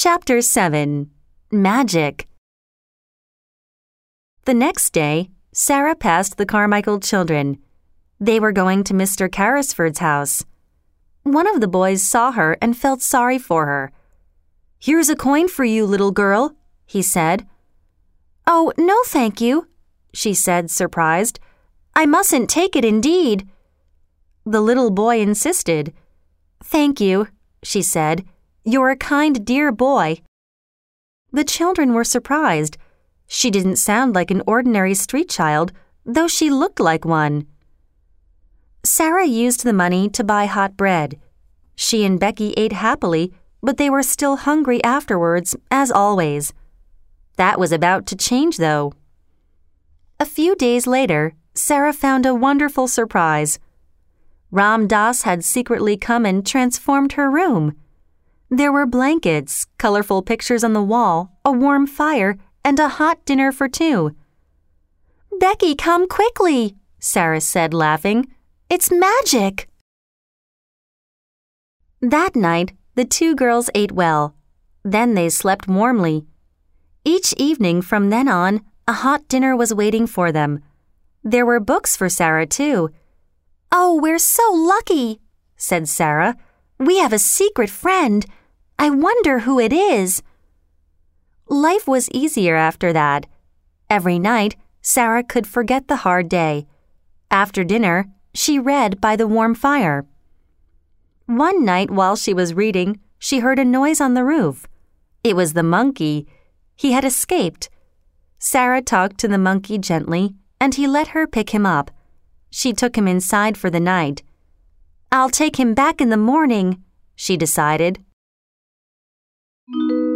Chapter 7. Magic. The next day, Sarah passed the Carmichael children. They were going to Mr. Carrisford's house. One of the boys saw her and felt sorry for her. "Here's a coin for you, little girl," he said. "Oh, no, thank you," she said, surprised. "I mustn't take it, indeed." The little boy insisted. "Thank you," she said. "You're a kind, dear boy." The children were surprised. She didn't sound like an ordinary street child, though she looked like one. Sarah used the money to buy hot bread. She and Becky ate happily, but they were still hungry afterwards, as always. That was about to change, though. A few days later, Sarah found a wonderful surprise. Ram Dass had secretly come and transformed her room. There were blankets, colorful pictures on the wall, a warm fire, and a hot dinner for two. "Becky, come quickly," Sarah said, laughing. "It's magic." That night, the two girls ate well. Then they slept warmly. Each evening from then on, a hot dinner was waiting for them. There were books for Sarah, too. "Oh, we're so lucky," said Sarah. "We have a secret friend. I wonder who it is." Life was easier after that. Every night, Sarah could forget the hard day. After dinner, she read by the warm fire. One night while she was reading, she heard a noise on the roof. It was the monkey. He had escaped. Sarah talked to the monkey gently, and he let her pick him up. She took him inside for the night. "I'll take him back in the morning," she decided.